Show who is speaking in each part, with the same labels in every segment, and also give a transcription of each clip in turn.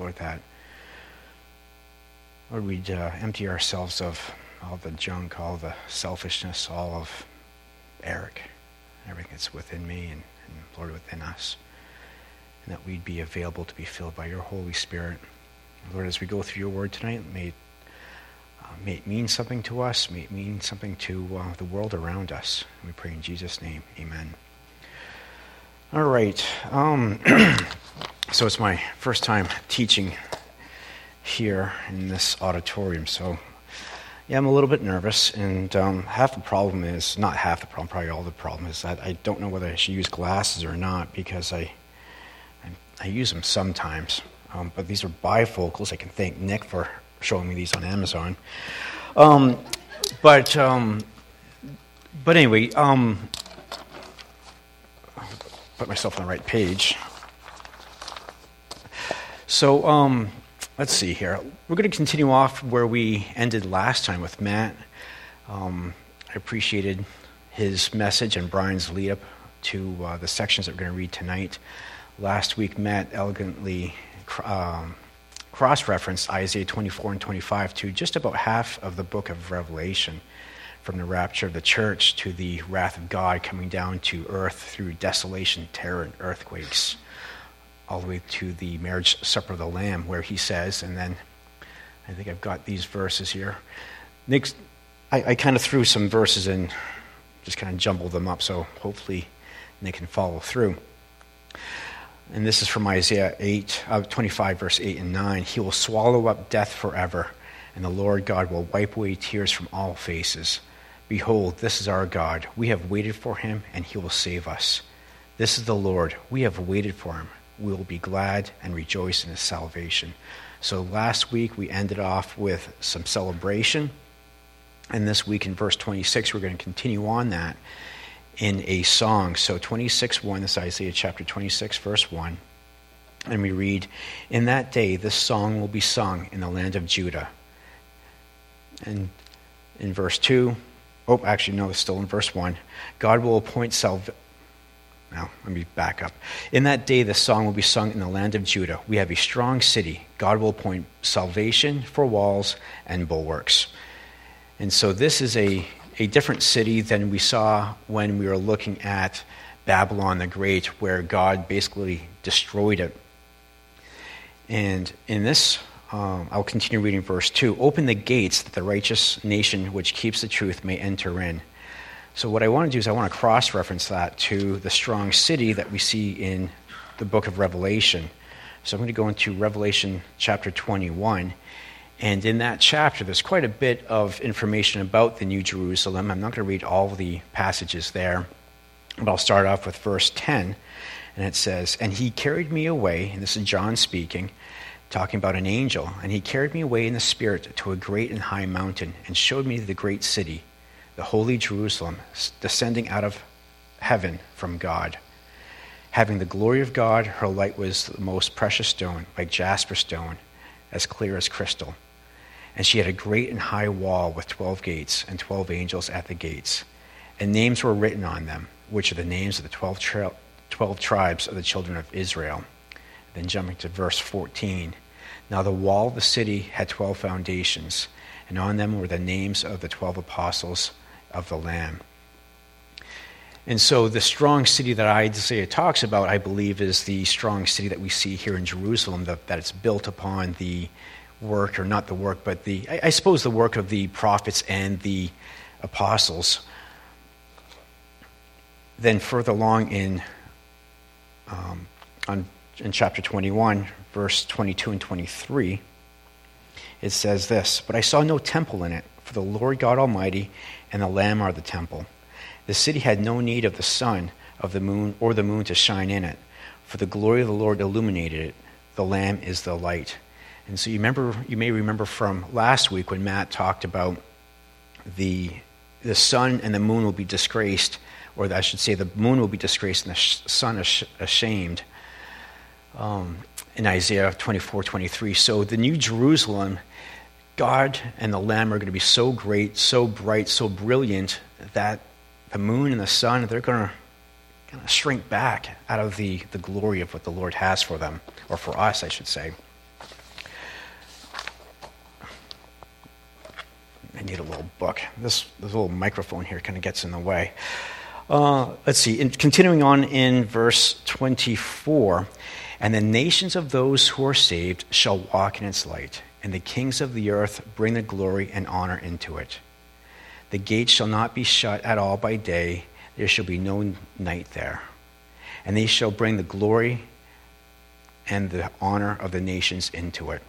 Speaker 1: Lord, that Lord, we'd empty ourselves of all the junk, all the selfishness, all of Eric, everything that's within me and Lord, within us, and that we'd be available to be filled by your Holy Spirit. Lord, as we go through your word tonight, may it mean something to us, may it mean something to the world around us. We pray in Jesus' name, amen. All right, so it's my first time teaching here in this auditorium, so yeah, I'm a little bit nervous, and half the problem is, not half the problem, probably all the problem is that I don't know whether I should use glasses or not, because I use them sometimes, but these are bifocals. I can thank Nick for showing me these on Amazon. But anyway, put myself on the right page. So, let's see here. We're going to continue off where we ended last time with Matt. I appreciated his message and Brian's lead up to the sections that we're going to read tonight. Last week, Matt elegantly cross-referenced Isaiah 24 and 25 to just about half of the book of Revelation, from the rapture of the church to the wrath of God coming down to earth through desolation, terror, and earthquakes, all the way to the marriage supper of the Lamb, where he says, and then I think I've got these verses here. Nick's, I kind of threw some verses in, just kind of jumbled them up, so hopefully Nick can follow through. And this is from Isaiah 25, verse 8 and 9. He will swallow up death forever, and the Lord God will wipe away tears from all faces. Behold, this is our God. We have waited for him, and he will save us. This is the Lord. We have waited for him. We will be glad and rejoice in his salvation. So last week we ended off with some celebration, and this week in verse 26 we're going to continue on that in a song. So 26:1, this is Isaiah chapter 26, verse 1, and we read, "In that day this song will be sung in the land of Judah." And in verse 2, it's still in verse 1, God will appoint salvation. Now, let me back up. In that day, the song will be sung in the land of Judah. We have a strong city. God will appoint salvation for walls and bulwarks. And so this is a different city than we saw when we were looking at Babylon the Great, where God basically destroyed it. And in this, I'll continue reading verse 2. Open the gates that the righteous nation which keeps the truth may enter in. So what I want to do is I want to cross-reference that to the strong city that we see in the book of Revelation. So I'm going to go into Revelation chapter 21. And in that chapter, there's quite a bit of information about the New Jerusalem. I'm not going to read all the passages there, but I'll start off with verse 10. And it says, "And he carried me away," and this is John speaking, talking about an angel, "and he carried me away in the Spirit to a great and high mountain, and showed me the great city, the holy Jerusalem, descending out of heaven from God. Having the glory of God, her light was the most precious stone, like jasper stone, as clear as crystal. And she had a great and high wall with 12 gates, and 12 angels at the gates. And names were written on them, which are the names of the 12 tribes of the children of Israel." Then jumping to verse 14. "Now the wall of the city had 12 foundations, and on them were the names of the 12 apostles of the Lamb." And so the strong city that Isaiah talks about, I believe, is the strong city that we see here in Jerusalem, that it's built upon the work, or not the work, but I suppose the work of the prophets and the apostles. Then further along in chapter 21, verse 22 and 23, it says this, "But I saw no temple in it, for the Lord God Almighty and the Lamb are the temple. The city had no need of the sun, of the moon, or the moon to shine in it, for the glory of the Lord illuminated it. The Lamb is the light." And so you may remember from last week when Matt talked about the sun and the moon will be disgraced, or I should say the moon will be disgraced and the sun ashamed, in Isaiah 24:23. So the New Jerusalem, God and the Lamb are going to be so great, so bright, so brilliant that the moon and the sun, they're going to shrink back out of the glory of what the Lord has for them, or for us, I should say. I need a little book. This little microphone here kind of gets in the way. Let's see. Continuing on in verse 24, and the nations of those who are saved shall walk in its light, and the kings of the earth bring the glory and honor into it. The gates shall not be shut at all by day, there shall be no night there. And they shall bring the glory and the honor of the nations into it.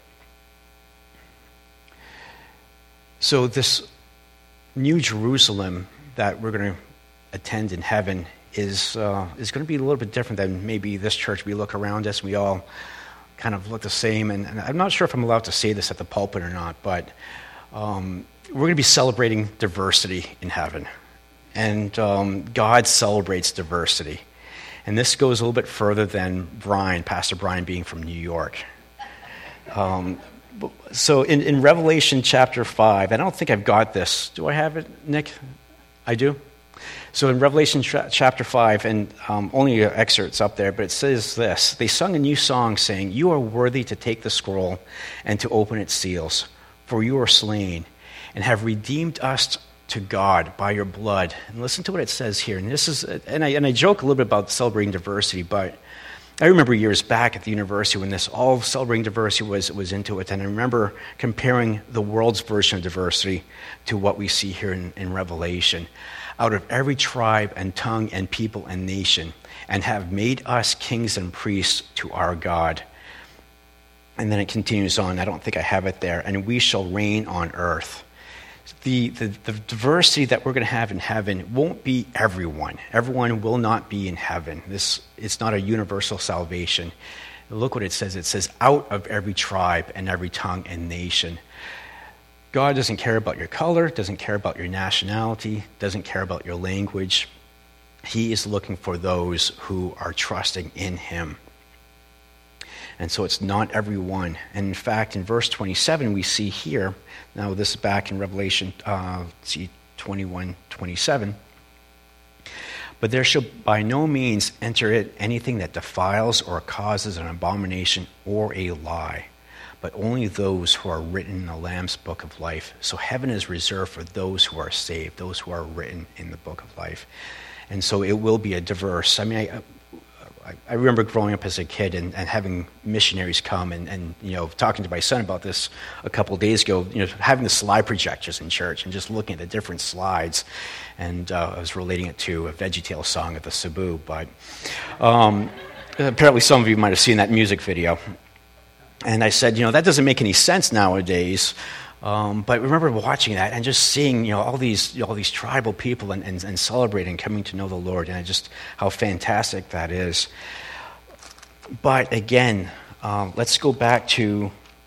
Speaker 1: So this new Jerusalem that we're going to attend in heaven is going to be a little bit different than maybe this church. We look around us, we all kind of look the same. And I'm not sure if I'm allowed to say this at the pulpit or not, but we're going to be celebrating diversity in heaven. And God celebrates diversity. And this goes a little bit further than Pastor Brian being from New York. So in Revelation chapter 5, I don't think I've got this. Do I have it, Nick? I do? So in Revelation chapter 5, and only excerpts up there, but it says this. They sung a new song saying, "You are worthy to take the scroll and to open its seals, for you are slain and have redeemed us to God by your blood." And listen to what it says here. And this is, and I joke a little bit about celebrating diversity, but I remember years back at the university when this all celebrating diversity was into it, and I remember comparing the world's version of diversity to what we see here in Revelation. Out of every tribe and tongue and people and nation, and have made us kings and priests to our God. And then it continues on. I don't think I have it there. And we shall reign on earth. The diversity that we're going to have in heaven won't be everyone. Everyone will not be in heaven. It's not a universal salvation. Look what it says. It says, out of every tribe and every tongue and nation. God doesn't care about your color, doesn't care about your nationality, doesn't care about your language. He is looking for those who are trusting in him. And so it's not everyone. And in fact, in verse 27, we see here, now this is back in Revelation 21:27, but there shall by no means enter it anything that defiles or causes an abomination or a lie, but only those who are written in the Lamb's book of life. So heaven is reserved for those who are saved, those who are written in the book of life. And so it will be a diverse. I mean, I remember growing up as a kid and having missionaries come and talking to my son about this a couple of days ago, having the slide projectors in church and just looking at the different slides. And I was relating it to a VeggieTales song of the Cebu, but apparently some of you might have seen that music video. And I said, that doesn't make any sense nowadays. But I remember watching that and just seeing, all these tribal people and celebrating, coming to know the Lord, and just how fantastic that is. But again, let's go back to,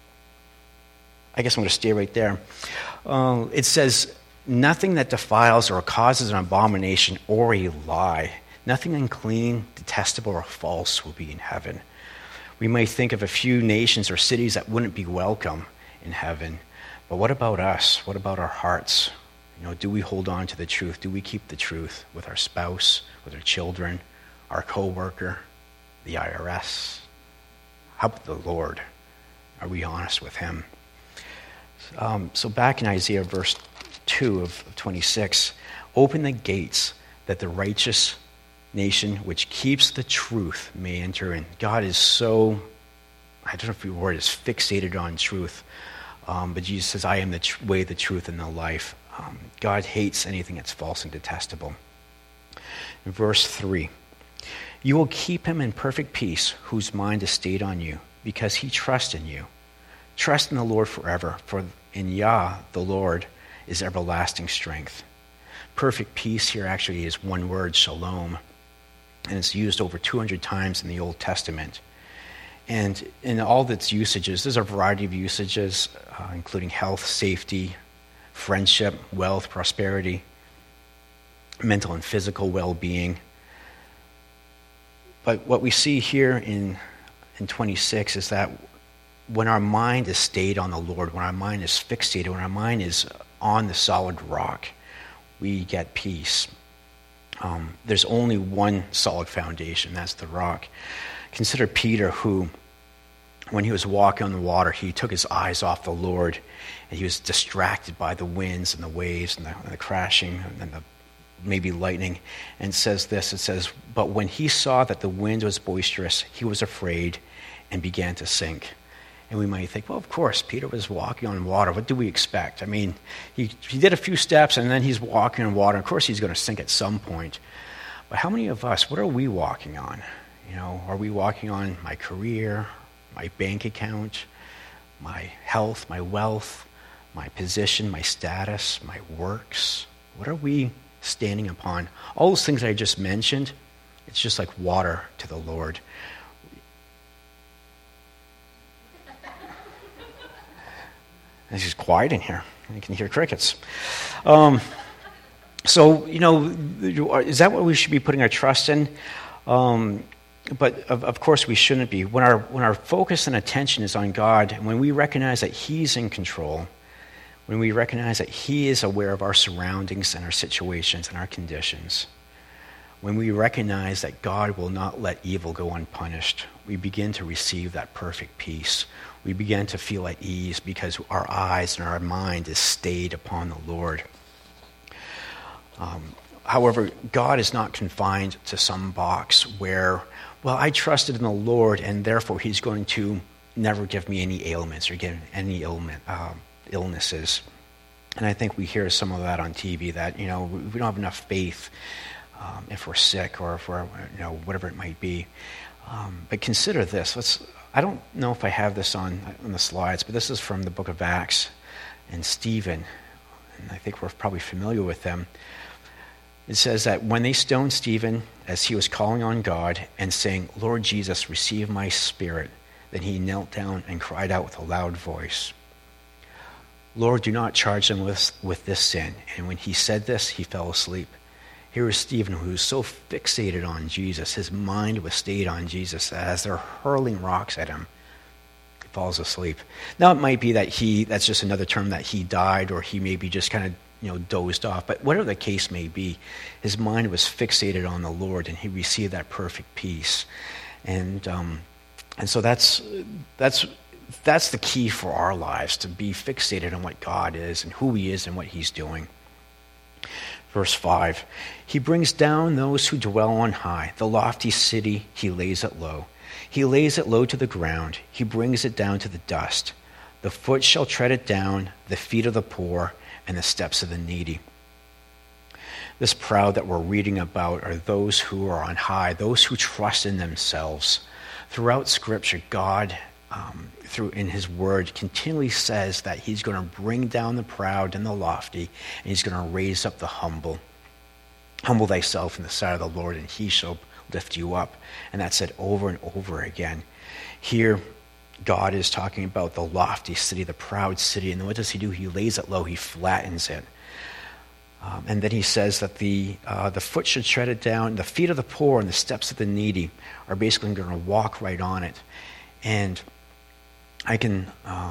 Speaker 1: I guess I'm going to stay right there. It says, nothing that defiles or causes an abomination or a lie, nothing unclean, detestable, or false will be in heaven. We may think of a few nations or cities that wouldn't be welcome in heaven. But what about us? What about our hearts? Do we hold on to the truth? Do we keep the truth with our spouse, with our children, our co-worker, the IRS? How about the Lord? Are we honest with him? So back in Isaiah verse 2 of 26, open the gates that the righteous nation which keeps the truth may enter in. God is so, I don't know if the word is fixated on truth. But Jesus says, I am the way, the truth, and the life. God hates anything that's false and detestable. In verse 3, you will keep him in perfect peace whose mind is stayed on you, because he trusts in you. Trust in the Lord forever, for in Yah, the Lord, is everlasting strength. Perfect peace here actually is one word, shalom, and it's used over 200 times in the Old Testament. And in all of its usages, there's a variety of usages, including health, safety, friendship, wealth, prosperity, mental and physical well-being. But what we see here in 26 is that when our mind is stayed on the Lord, when our mind is fixated, when our mind is on the solid rock, we get peace. There's only one solid foundation, that's the rock. Consider Peter, who when he was walking on the water, he took his eyes off the Lord, and he was distracted by the winds and the waves and the crashing and the maybe lightning. And it says this, it says, but when he saw that the wind was boisterous, he was afraid and began to sink. And we might think, well, of course, Peter was walking on water. What do we expect? I mean, he did a few steps, and then he's walking on water. Of course, he's going to sink at some point. But how many of us, what are we walking on? Are we walking on my career, my bank account, my health, my wealth, my position, my status, my works? What are we standing upon? All those things I just mentioned, it's just like water to the Lord. It's just quiet in here. You can hear crickets. So, is that what we should be putting our trust in? But of course we shouldn't be. When our focus and attention is on God, and when we recognize that He's in control, when we recognize that He is aware of our surroundings and our situations and our conditions, when we recognize that God will not let evil go unpunished, we begin to receive that perfect peace. We begin to feel at ease because our eyes and our mind is stayed upon the Lord. However, God is not confined to some box where, well, I trusted in the Lord, and therefore He's going to never give me any ailments or give any illnesses. And I think we hear some of that on TV, that, we don't have enough faith if we're sick or if we're, whatever it might be. But consider this. I don't know if I have this on the slides, but this is from the book of Acts and Stephen. And I think we're probably familiar with them. It says that when they stoned Stephen as he was calling on God and saying, Lord Jesus, receive my spirit, then he knelt down and cried out with a loud voice, Lord, do not charge them with this sin. And when he said this, he fell asleep. Here is Stephen, who was so fixated on Jesus. His mind was stayed on Jesus. As they're hurling rocks at him, he falls asleep. Now, it might be that that's just another term that he died, or he maybe just kind of dozed off. But whatever the case may be, his mind was fixated on the Lord, and he received that perfect peace. And so that's the key for our lives, to be fixated on what God is and who He is and what He's doing. Verse 5, He brings down those who dwell on high. The lofty city He lays it low. He lays it low to the ground. He brings it down to the dust. The foot shall tread it down, the feet of the poor, and the steps of the needy. This proud that we're reading about are those who are on high, those who trust in themselves. Throughout Scripture, God, in His Word, continually says that He's going to bring down the proud and the lofty, and He's going to raise up the humble. Humble thyself in the sight of the Lord, and He shall lift you up. And that's said over and over again. Here, God is talking about the lofty city, the proud city. And what does He do? He lays it low. He flattens it. And then He says that the foot should tread it down. The feet of the poor and the steps of the needy are basically going to walk right on it. And we can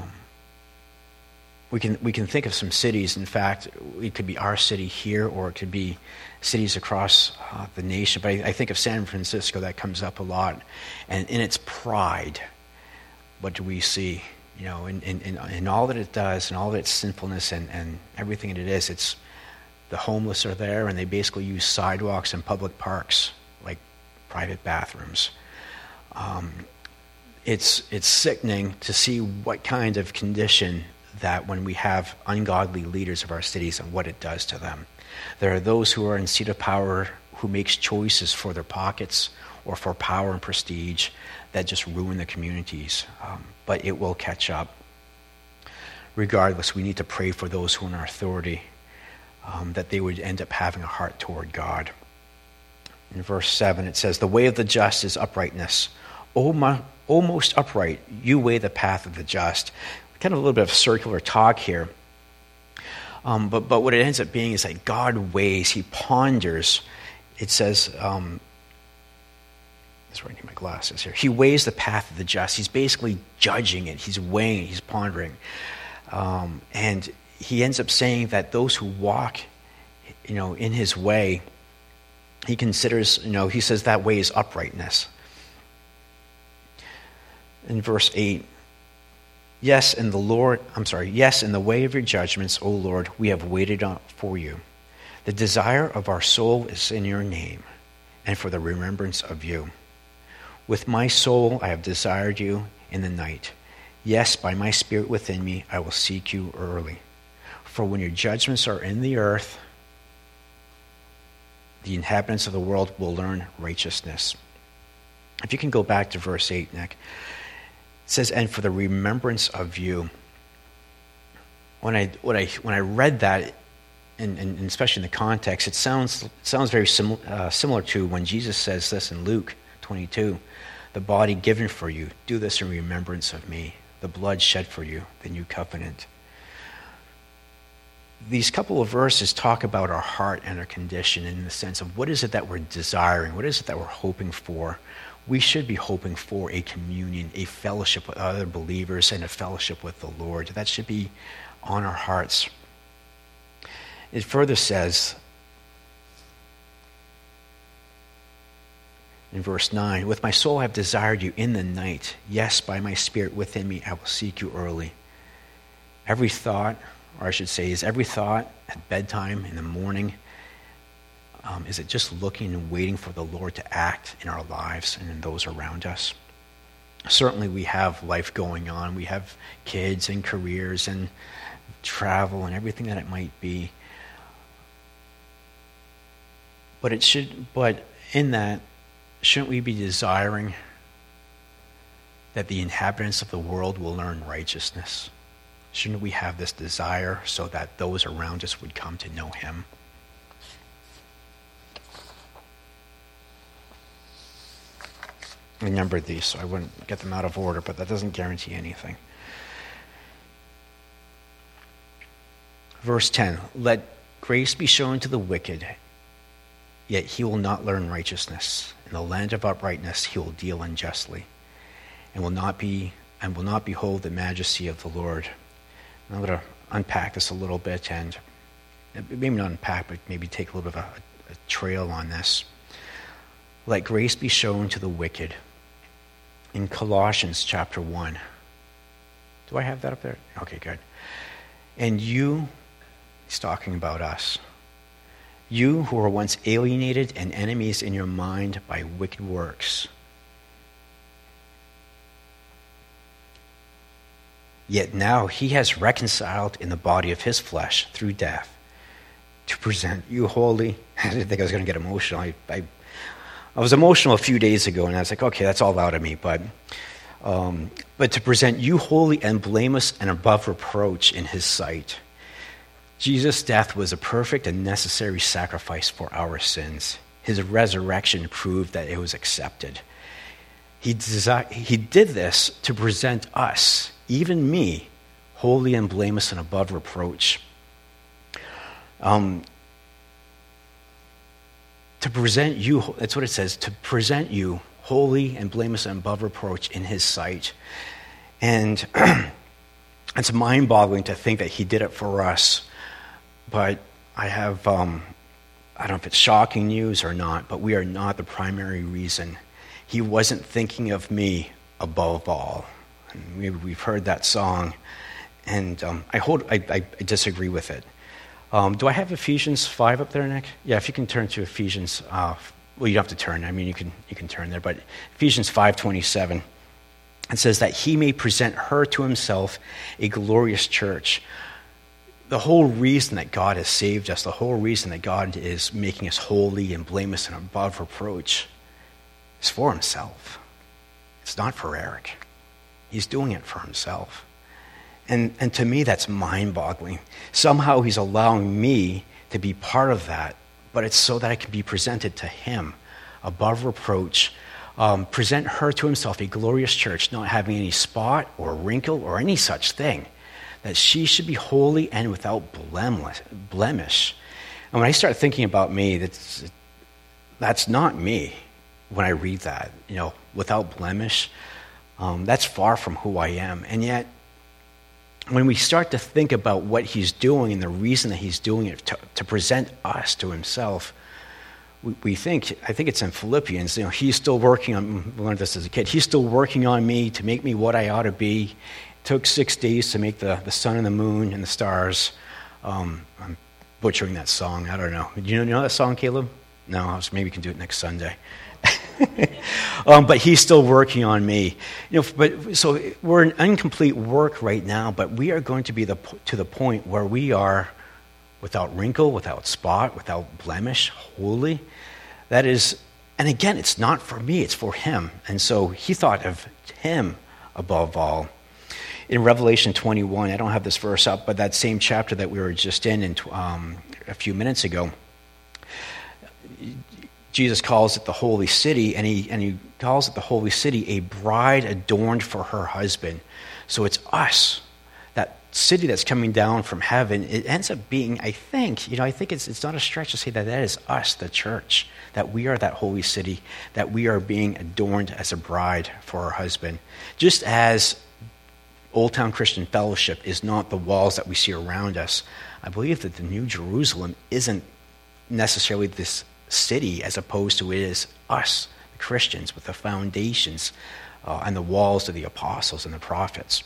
Speaker 1: think of some cities. In fact, it could be our city here, or it could be cities across the nation. But I think of San Francisco. That comes up a lot. And in its pride, what do we see? In all that it does, and all of its sinfulness, and everything that it is, it's the homeless are there, and they basically use sidewalks and public parks like private bathrooms. It's sickening to see what kind of condition that when we have ungodly leaders of our cities and what it does to them. There are those who are in seat of power who makes choices for their pockets or for power and prestige that just ruin the communities. But it will catch up. Regardless, we need to pray for those who are in our authority, that they would end up having a heart toward God. In verse 7, it says, the way of the just is uprightness. O most upright, you weigh the path of the just. Kind of a little bit of circular talk here. But what it ends up being is that God weighs, He ponders. It says, it's right near my glasses here. He weighs the path of the just. He's basically judging it. He's weighing it. He's pondering. And He ends up saying that those who walk, in His way, He considers, He says that way is uprightness. In verse 8, yes, in the way of your judgments, O Lord, we have waited for you. The desire of our soul is in your name, and for the remembrance of you. With my soul I have desired you in the night. Yes, by my spirit within me I will seek you early. For when your judgments are in the earth, the inhabitants of the world will learn righteousness. If you can go back to verse 8, Nick. It says, and for the remembrance of you. When I read that, and especially in the context, it sounds very similar to when Jesus says this in Luke 22, the body given for you, do this in remembrance of me. The blood shed for you, the new covenant. These couple of verses talk about our heart and our condition in the sense of what is it that we're desiring, what is it that we're hoping for. We should be hoping for a communion, a fellowship with other believers, and a fellowship with the Lord. That should be on our hearts. It further says in verse 9, with my soul I have desired you in the night. Yes, by my spirit within me I will seek you early. Every thought, or I should say, is every thought at bedtime, in the morning, is it just looking and waiting for the Lord to act in our lives and in those around us? Certainly we have life going on. We have kids and careers and travel and everything that it might be. But in that, shouldn't we be desiring that the inhabitants of the world will learn righteousness? Shouldn't we have this desire so that those around us would come to know him? Remember these, so I wouldn't get them out of order, but that doesn't guarantee anything. Verse 10, let grace be shown to the wicked, yet he will not learn righteousness. In the land of uprightness he will deal unjustly, and will not behold the majesty of the Lord. I'm going to unpack this a little bit, and maybe not unpack, but maybe take a little bit of a trail on this. Let grace be shown to the wicked. In Colossians chapter 1. Do I have that up there? Okay, good. And you, he's talking about us. You who were once alienated and enemies in your mind by wicked works. Yet now he has reconciled in the body of his flesh through death to present you holy. I didn't think I was going to get emotional. I was emotional a few days ago, and I was like, okay, that's all out of me. But to present you holy and blameless and above reproach in his sight. Jesus' death was a perfect and necessary sacrifice for our sins. His resurrection proved that it was accepted. He did this to present us, even me, holy and blameless and above reproach. To present you, that's what it says, to present you holy and blameless and above reproach in his sight. And it's mind-boggling to think that he did it for us. But I have, I don't know if it's shocking news or not, but we are not the primary reason. He wasn't thinking of me above all. And maybe we've heard that song, and I disagree with it. Do I have Ephesians 5 up there, Nick? Yeah, if you can turn to Ephesians. Well, you don't have to turn. I mean, you can turn there. But Ephesians 5:27, it says that he may present her to himself a glorious church. The whole reason that God has saved us, the whole reason that God is making us holy and blameless and above reproach, is for himself. It's not for Eric. He's doing it for himself. And to me, that's mind-boggling. Somehow he's allowing me to be part of that, but it's so that I can be presented to him above reproach. Present her to himself, a glorious church, not having any spot or wrinkle or any such thing, that she should be holy and without blemish. And when I start thinking about me, that's not me when I read that, without blemish. That's far from who I am. And yet, when we start to think about what he's doing and the reason that he's doing it, to present us to himself, we think, I think it's in Philippians, he's still working on, we learned this as a kid, he's still working on me to make me what I ought to be. It took 6 days to make the sun and the moon and the stars. I'm butchering that song, I don't know. Do you know that song, Caleb? No, maybe we can do it next Sunday. But he's still working on me. But so we're in incomplete work right now, but we are going to be to the point where we are without wrinkle, without spot, without blemish, holy. That is, and again, it's not for me, it's for him. And so he thought of him above all. In Revelation 21, I don't have this verse up, but that same chapter that we were just in a few minutes ago, Jesus calls it the holy city, and he calls it the holy city, a bride adorned for her husband. So it's us, that city that's coming down from heaven. It ends up being, I think it's not a stretch to say that is us, the church, that we are that holy city, that we are being adorned as a bride for our husband. Just as Old Town Christian Fellowship is not the walls that we see around us, I believe that the New Jerusalem isn't necessarily this city, as opposed to it is us, the Christians, with the foundations and the walls of the apostles and the prophets.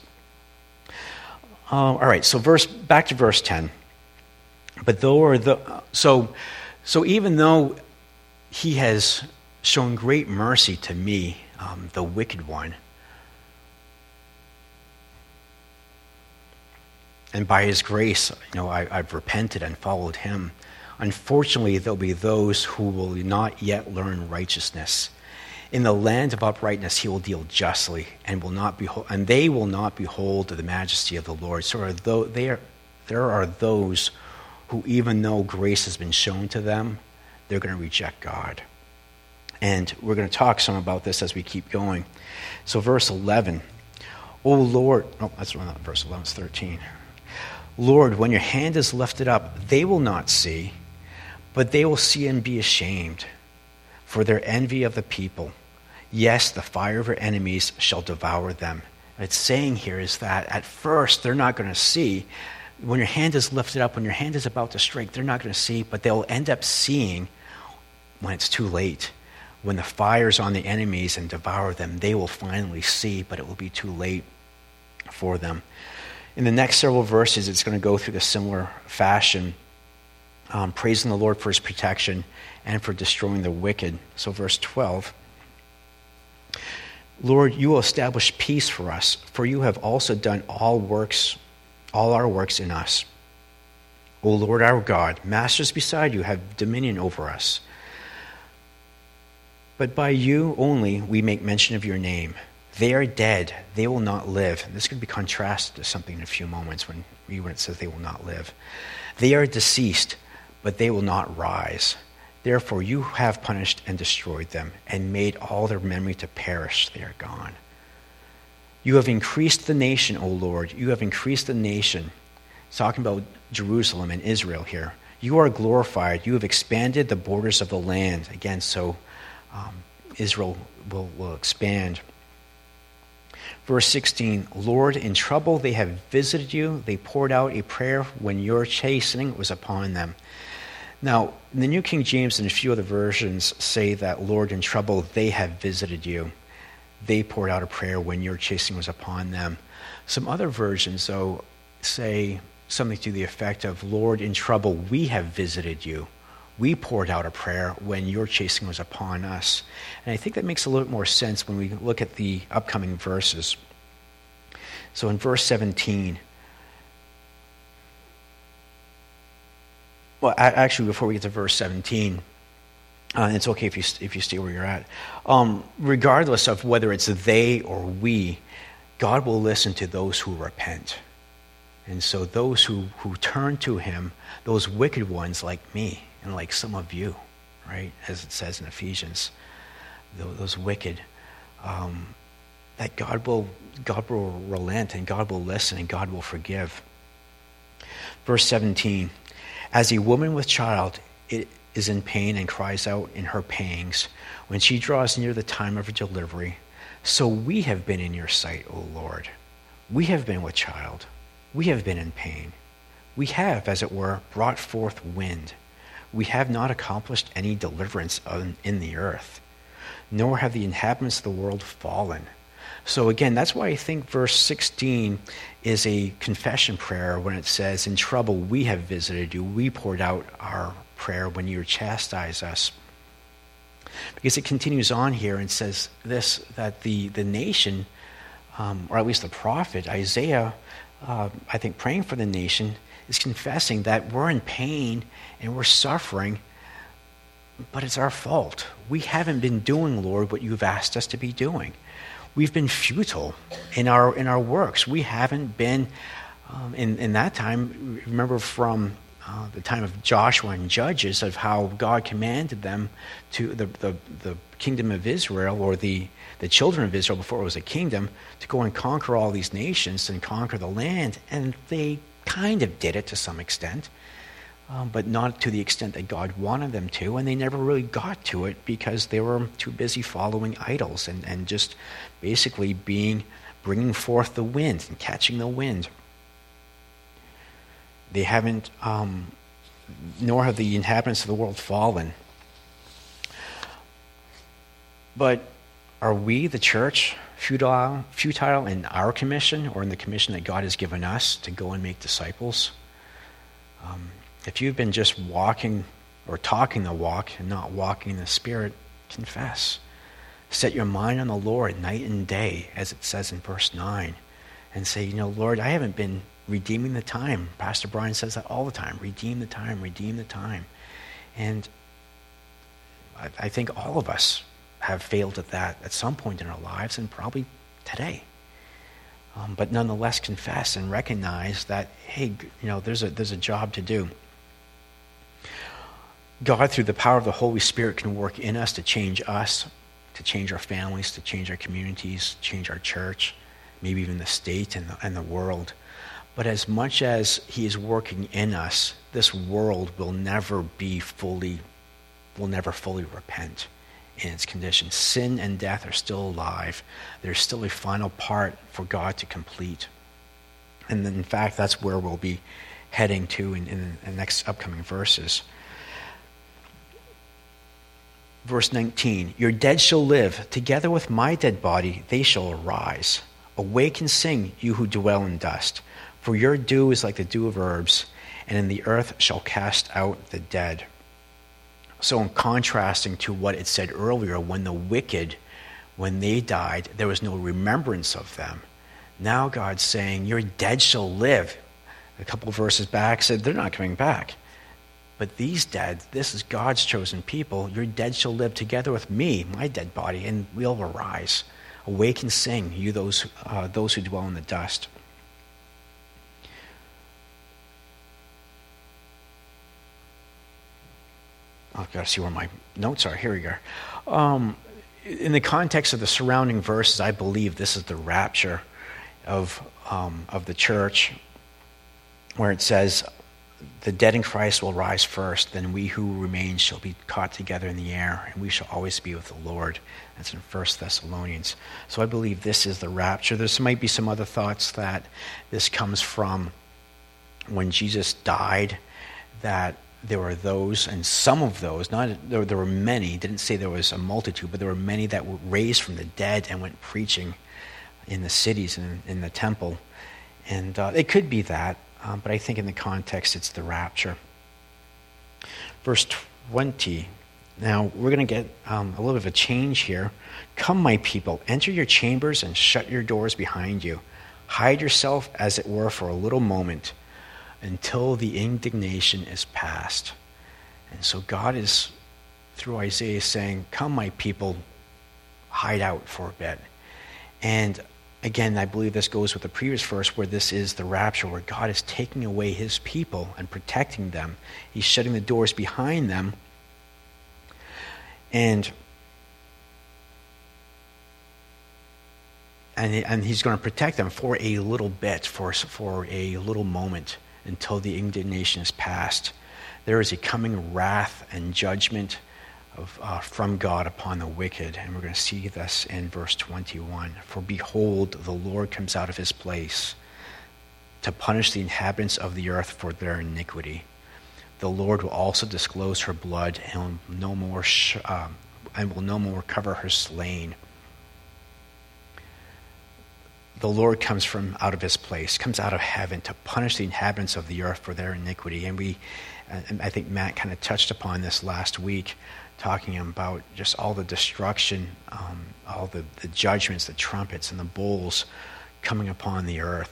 Speaker 1: All right, so back to verse 10. But so even though he has shown great mercy to me, the wicked one, and by his grace, I've repented and followed him. Unfortunately, there'll be those who will not yet learn righteousness. In the land of uprightness, he will deal justly, and they will not behold the majesty of the Lord. So there are those who, even though grace has been shown to them, they're going to reject God. And we're going to talk some about this as we keep going. So verse 11, O Lord, that's not verse 11, it's 13. Lord, when your hand is lifted up, they will not see, but they will see and be ashamed for their envy of the people. Yes, the fire of your enemies shall devour them. What it's saying here is that at first they're not going to see. When your hand is lifted up, when your hand is about to strike, they're not going to see, but they'll end up seeing when it's too late. When the fire's on the enemies and devour them, they will finally see, but it will be too late for them. In the next several verses, it's going to go through the similar fashion, praising the Lord for his protection and for destroying the wicked. So verse 12, Lord, you will establish peace for us, for you have also done all our works in us. O Lord our God, masters beside you have dominion over us. But by you only we make mention of your name. They are dead, they will not live. And this could be contrasted to something in a few moments when it says they will not live. They are deceased, but they will not rise. Therefore you have punished and destroyed them, and made all their memory to perish. They are gone. You have increased the nation, O Lord. You have increased the nation. It's talking about Jerusalem and Israel here. You are glorified. You have expanded the borders of the land. Again, so Israel will expand. Verse 16, Lord, in trouble they have visited you. They poured out a prayer when your chastening was upon them. Now, the New King James and a few other versions say that, Lord, in trouble they have visited you. They poured out a prayer when your chastening was upon them. Some other versions, though, say something to the effect of, Lord, in trouble we have visited you. We poured out a prayer when your chastening was upon us. And I think that makes a little bit more sense when we look at the upcoming verses. So in verse 17, well, actually, before we get to verse 17, and it's okay if you stay where you're at. Regardless of whether it's they or we, God will listen to those who repent. And so those who turn to him, those wicked ones like me and like some of you, right, as it says in Ephesians, those wicked, that God will relent and God will listen and God will forgive. Verse 17, as a woman with child is in pain and cries out in her pangs when she draws near the time of her delivery, so we have been in your sight, O Lord. We have been with child. We have been in pain. We have, as it were, brought forth wind. we have not accomplished any deliverance in the earth, nor have the inhabitants of the world fallen. So again, that's why I think verse 16 is a confession prayer when it says, in trouble we have visited you, we poured out our prayer when you chastised us. Because it continues on here and says this, that the nation, or at least the prophet, Isaiah, I think praying for the nation, is confessing that we're in pain and we're suffering, but it's our fault. We haven't been doing, Lord, what you've asked us to be doing. We've been futile in our works. We haven't been, in that time, remember from the time of Joshua and Judges, of how God commanded them to the kingdom of Israel, or the children of Israel before it was a kingdom, to go and conquer all these nations and conquer the land. And they kind of did it to some extent, but not to the extent that God wanted them to. And they never really got to it because they were too busy following idols and just basically bringing forth the wind and catching the wind. They haven't, nor have the inhabitants of the world fallen. But are we, the church, futile in our commission, or in the commission that God has given us to go and make disciples? If you've been just walking or talking the walk and not walking in the Spirit, confess. Set your mind on the Lord night and day, as it says in verse 9, and say, Lord, I haven't been redeeming the time. Pastor Brian says that all the time. Redeem the time, redeem the time. And I think all of us have failed at that at some point in our lives, and probably today. But nonetheless, confess and recognize that, hey, there's a job to do. God, through the power of the Holy Spirit, can work in us, to change our families, to change our communities, change our church, maybe even the state and the world. But as much as he is working in us, this world will never fully repent in its condition. Sin and death are still alive. There's still a final part for God to complete. And in fact, that's where we'll be heading to in the next upcoming verses. Verse 19, your dead shall live. Together with my dead body, they shall arise. Awake and sing, you who dwell in dust. For your dew is like the dew of herbs, and in the earth shall cast out the dead. So in contrasting to what it said earlier, when the wicked, when they died, there was no remembrance of them. Now God's saying, your dead shall live. A couple of verses back said they're not coming back. But these dead, this is God's chosen people, your dead shall live together with me, my dead body, and we'll arise. Awake and sing, you those who dwell in the dust. I've got to see where my notes are. Here we go. In the context of the surrounding verses, I believe this is the rapture of the church, where it says, the dead in Christ will rise first, then we who remain shall be caught together in the air, and we shall always be with the Lord. That's in 1 Thessalonians. So I believe this is the rapture. There might be some other thoughts that this comes from when Jesus died, that there were those, and some of those, there were many, didn't say there was a multitude, but there were many that were raised from the dead and went preaching in the cities and in the temple. And it could be that. But I think in the context, it's the rapture. Verse 20. Now, we're going to get a little bit of a change here. Come, my people, enter your chambers and shut your doors behind you. Hide yourself, as it were, for a little moment until the indignation is past. And so God is, through Isaiah, saying, come, my people, hide out for a bit. And again, I believe this goes with the previous verse, where this is the rapture, where God is taking away his people and protecting them. He's shutting the doors behind them. And he's going to protect them for a little bit, for a little moment, until the indignation is past. There is a coming wrath and judgment from God upon the wicked. And we're going to see this in verse 21. For behold, the Lord comes out of his place to punish the inhabitants of the earth for their iniquity. the Lord will also disclose her blood and will no more cover her slain. The Lord comes from out of his place, comes out of heaven to punish the inhabitants of the earth for their iniquity. And I think Matt kind of touched upon this last week, talking about just all the destruction, all the judgments, the trumpets and the bowls coming upon the earth.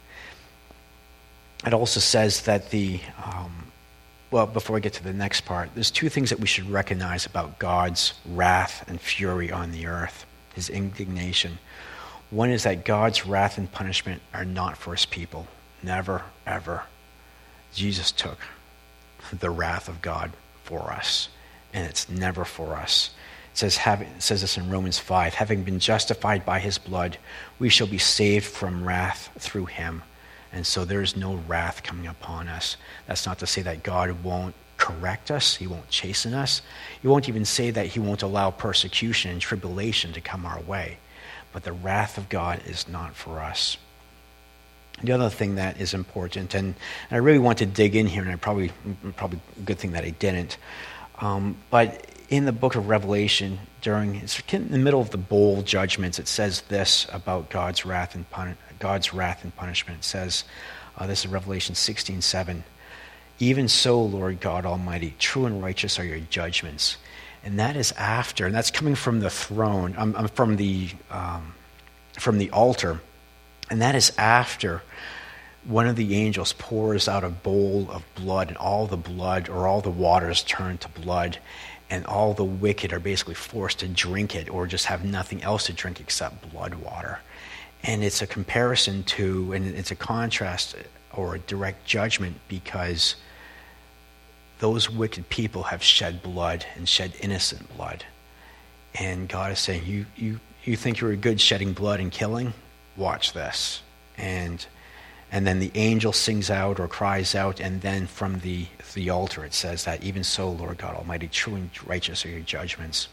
Speaker 1: It also says that before I get to the next part, there's two things that we should recognize about God's wrath and fury on the earth, his indignation. One is that God's wrath and punishment are not for his people. Never, ever. Jesus took the wrath of God for us, and it's never for us. It says this in Romans 5, having been justified by his blood, we shall be saved from wrath through him. And so there is no wrath coming upon us. That's not to say that God won't correct us. He won't chasten us. He won't even say that he won't allow persecution and tribulation to come our way. But the wrath of God is not for us. The other thing that is important, and I really want to dig in here, and probably a good thing that I didn't, but in the book of Revelation, in the middle of the bowl judgments, it says this about God's wrath and punishment. It says, this is Revelation 16:7, even so, Lord God Almighty, true and righteous are your judgments. And that is after, and that's coming from the throne, from the altar, and that is after one of the angels pours out a bowl of blood, and all the blood or all the waters turn to blood, and all the wicked are basically forced to drink it or just have nothing else to drink except blood water. And it's a comparison to, and it's a contrast or a direct judgment, because those wicked people have shed blood and shed innocent blood. And God is saying, you think you're good shedding blood and killing? Watch this. And then the angel sings out or cries out, and then from the altar it says that, even so, Lord God Almighty, true and righteous are your judgments.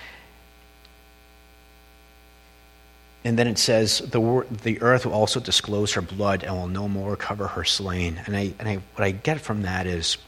Speaker 1: And then it says, the earth will also disclose her blood and will no more cover her slain. And what I get from that is,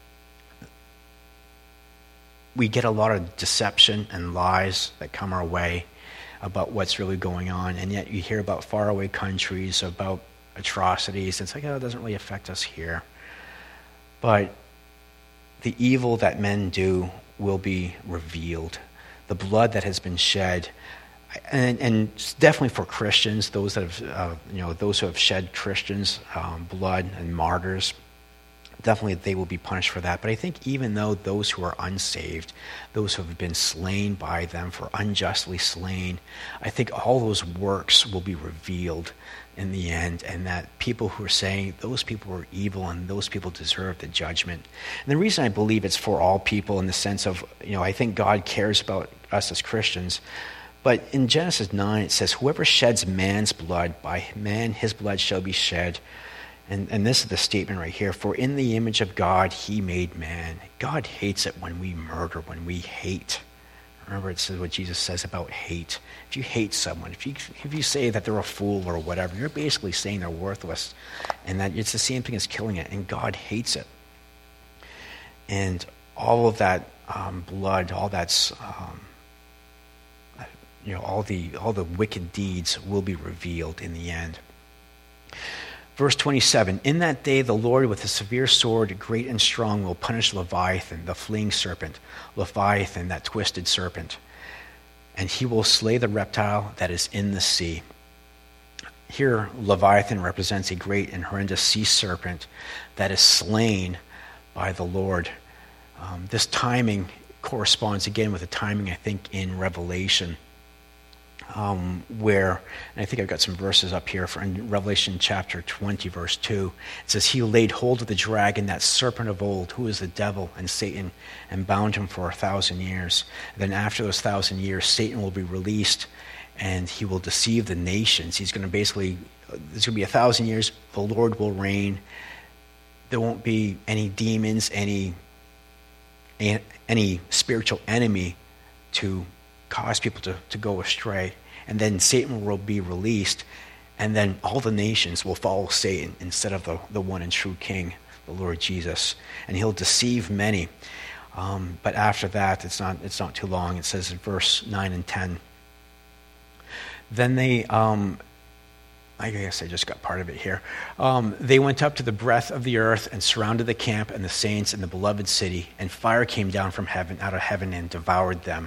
Speaker 1: we get a lot of deception and lies that come our way about what's really going on, and yet you hear about faraway countries, about atrocities. It's like, it doesn't really affect us here. But the evil that men do will be revealed. The blood that has been shed, and definitely for Christians, those that have, those who have shed Christians' blood and martyrs, definitely they will be punished for that. But I think even though those who are unsaved, those who have been slain by them, for unjustly slain, I think all those works will be revealed in the end, and that people who are saying those people were evil and those people deserve the judgment. And the reason I believe it's for all people, in the sense of, I think God cares about us as Christians. But in Genesis 9 it says, whoever sheds man's blood, by man his blood shall be shed. And this is the statement right here. For in the image of God, he made man. God hates it when we murder, when we hate. Remember, it says what Jesus says about hate. If you hate someone, if you say that they're a fool or whatever, you're basically saying they're worthless. And that it's the same thing as killing it. And God hates it. And all of that blood, all that's, all the wicked deeds will be revealed in the end. Verse 27, in that day the Lord with a severe sword, great and strong, will punish Leviathan, the fleeing serpent, Leviathan, that twisted serpent. And he will slay the reptile that is in the sea. Here, Leviathan represents a great and horrendous sea serpent that is slain by the Lord. This timing corresponds again with the timing, I think, in Revelation, where, and I think I've got some verses up here, in Revelation chapter 20, verse 2, it says, he laid hold of the dragon, that serpent of old, who is the devil and Satan, and bound him for 1,000 years. And then after those 1,000 years, Satan will be released, and he will deceive the nations. He's going to there's going to be 1,000 years, the Lord will reign. There won't be any demons, any spiritual enemy to cause people to go astray. And then Satan will be released, and then all the nations will follow Satan instead of the one and true king, the Lord Jesus, and he'll deceive many. But after that, it's not too long. It says in verse 9 and 10, then they, I guess I just got part of it here. They went up to the breadth of the earth and surrounded the camp and the saints and the beloved city, and fire came down from heaven, out of heaven, and devoured them.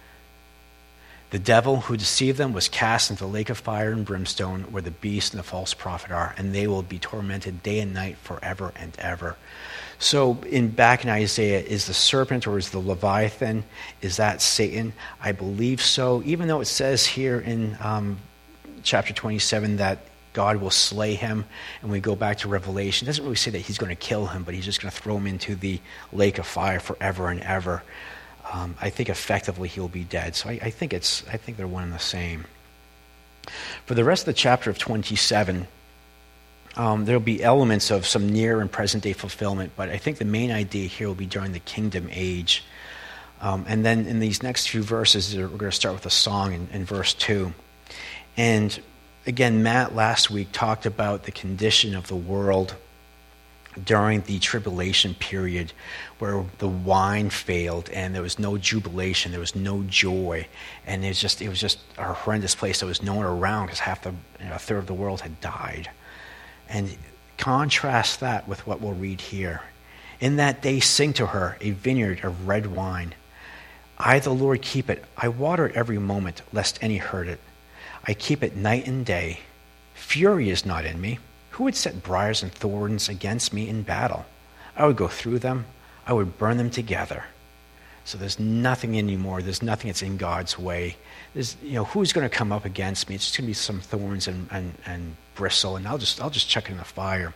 Speaker 1: The devil who deceived them was cast into the lake of fire and brimstone, where the beast and the false prophet are, and they will be tormented day and night forever and ever. So back in Isaiah, is the serpent or is the Leviathan, is that Satan? I believe so, even though it says here in chapter 27 that God will slay him, and we go back to Revelation, it doesn't really say that he's going to kill him, but he's just going to throw him into the lake of fire forever and ever. I think effectively he'll be dead. So I think they're one and the same. For the rest of the chapter of 27, there'll be elements of some near and present day fulfillment, but I think the main idea here will be during the kingdom age. And then in these next few verses, we're going to start with a song in verse 2. And again, Matt last week talked about the condition of the world during the tribulation period, where the wine failed and there was no jubilation, there was no joy, and it was just a horrendous place. There was no one around because a third of the world had died. And contrast that with what we'll read here. In that day sing to her a vineyard of red wine. I, the Lord, keep it. I water it every moment, lest any hurt it. I keep it night and day. Fury is not in me. Who would set briars and thorns against me in battle? I would go through them. I would burn them together. So there's nothing anymore. There's nothing that's in God's way. There's, who's going to come up against me? It's just going to be some thorns and bristle, and I'll just chuck it in the fire.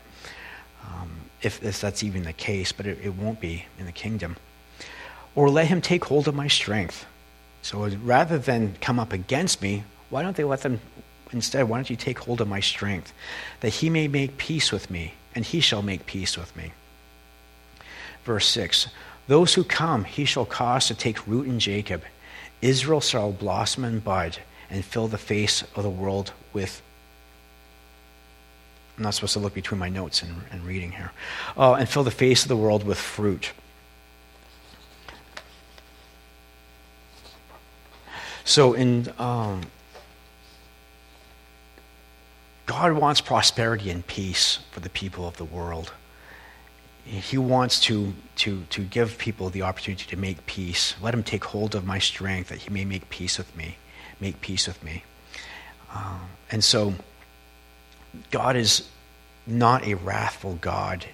Speaker 1: If that's even the case, but it won't be in the kingdom. Or let him take hold of my strength. So rather than come up against me, why don't they let them? Instead, why don't you take hold of my strength, that he may make peace with me, and he shall make peace with me. Verse 6, those who come he shall cause to take root in Jacob. Israel shall blossom and bud, and fill the face of the world with... I'm not supposed to look between my notes and reading here. And fill the face of the world with fruit. So God wants prosperity and peace for the people of the world. He wants to give people the opportunity to make peace. Let him take hold of my strength, that he may make peace with me. Make peace with me. And so God is not a wrathful God.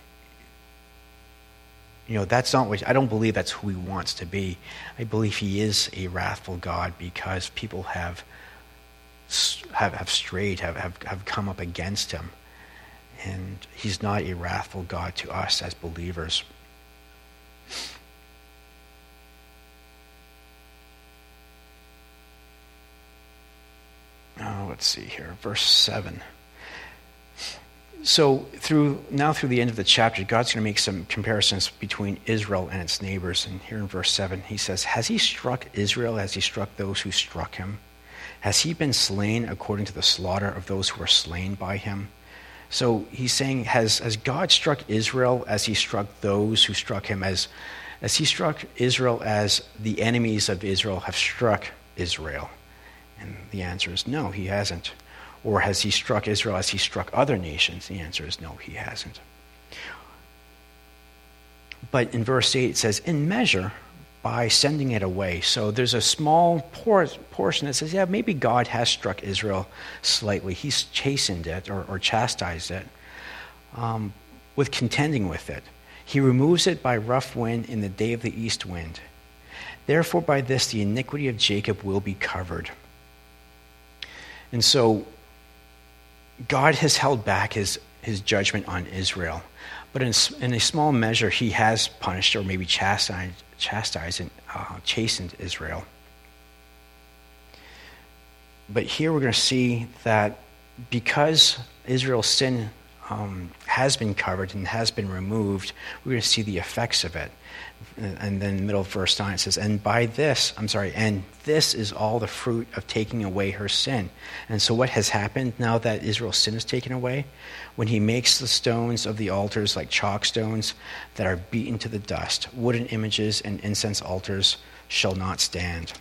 Speaker 1: That's not what, I don't believe that's who he wants to be. I believe he is a wrathful God because people have strayed, have come up against him. And he's not a wrathful God to us as believers. Let's see here, verse 7. So through the end of the chapter, God's going to make some comparisons between Israel and its neighbors. And here in verse 7, he says, has he struck Israel as he struck those who struck him? Has he been slain according to the slaughter of those who were slain by him? So he's saying, has God struck Israel as he struck those who struck him, as he struck Israel as the enemies of Israel have struck Israel? And the answer is no, he hasn't. Or has he struck Israel as he struck other nations? The answer is no, he hasn't. But in verse 8 it says, in measure, by sending it away. So there's a small portion that says, yeah, maybe God has struck Israel slightly. He's chastened it or chastised it with contending with it. He removes it by rough wind in the day of the east wind. Therefore by this the iniquity of Jacob will be covered. And so God has held back his judgment on Israel. But in a small measure, he has punished or maybe chastised and chastened Israel. But here we're going to see that because Israel's sin has been covered and has been removed, we're going to see the effects of it. And then middle of verse 9 it says, and this is all the fruit of taking away her sin. And so what has happened now that Israel's sin is taken away? When he makes the stones of the altars like chalk stones that are beaten to the dust, wooden images and incense altars shall not stand.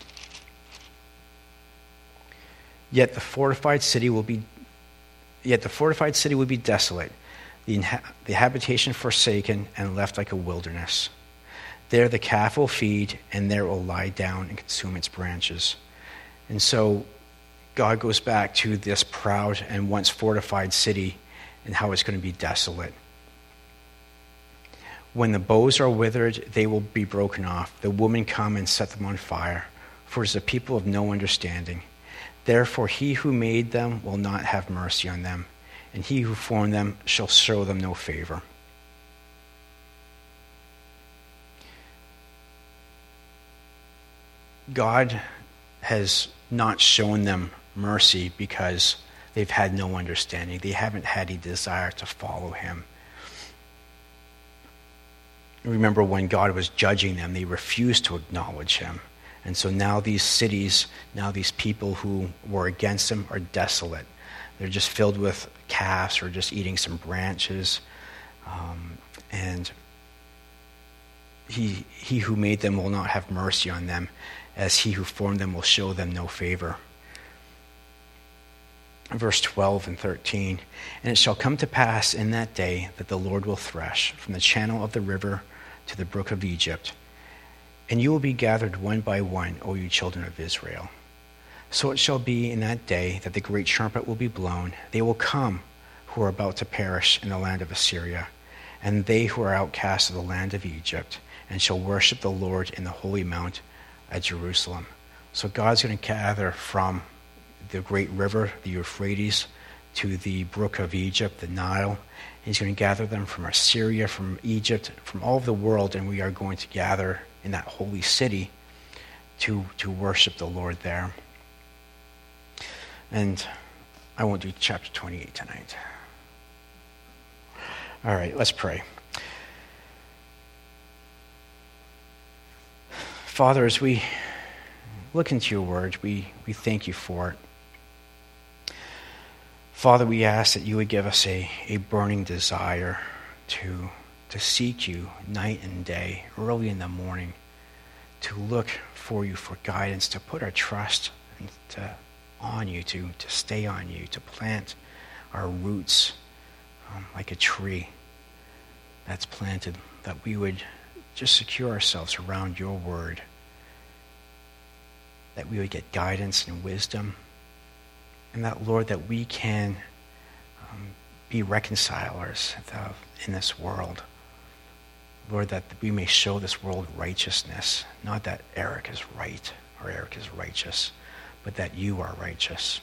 Speaker 1: Yet the fortified city will be desolate, the habitation forsaken and left like a wilderness. There the calf will feed, and there it will lie down and consume its branches. And so God goes back to this proud and once fortified city and how it's going to be desolate. When the boughs are withered, they will be broken off. The women come and set them on fire, for it is a people of no understanding. Therefore he who made them will not have mercy on them, and he who formed them shall show them no favor. God has not shown them mercy because they've had no understanding. They haven't had a desire to follow him. Remember when God was judging them, they refused to acknowledge him. And so now these cities, now these people who were against him are desolate. They're just filled with calves or just eating some branches. And he who made them will not have mercy on them, as he who formed them will show them no favor. Verse 12 and 13, and it shall come to pass in that day that the Lord will thresh from the channel of the river to the brook of Egypt, and you will be gathered one by one, O you children of Israel. So it shall be in that day that the great trumpet will be blown. They will come who are about to perish in the land of Assyria, and they who are outcast of the land of Egypt, and shall worship the Lord in the holy mount at Jerusalem. So God's going to gather from the great river, the Euphrates, to the brook of Egypt, the Nile. He's going to gather them from Assyria, from Egypt, from all over the world, and we are going to gather in that holy city to worship the Lord there. And I won't do chapter 28 tonight. All right, let's pray. Father, as we look into your word, we thank you for it. Father, we ask that you would give us a burning desire to seek you night and day, early in the morning, to look for you for guidance, to put our trust on you, to stay on you, to plant our roots like a tree that's planted, that we would just secure ourselves around your word, that we would get guidance and wisdom, and that, Lord, that we can be reconcilers in this world. Lord, that we may show this world righteousness, not that Eric is right or Eric is righteous, but that you are righteous.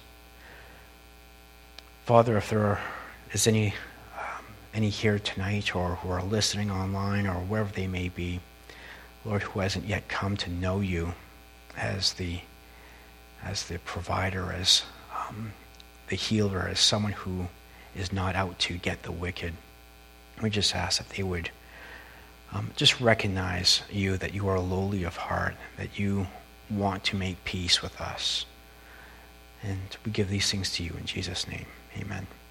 Speaker 1: Father, if there is any here tonight or who are listening online or wherever they may be, Lord, who hasn't yet come to know you as the provider, as the healer, as someone who is not out to get the wicked, we just ask that they would just recognize you, that you are lowly of heart, that you want to make peace with us. And we give these things to you in Jesus' name. Amen.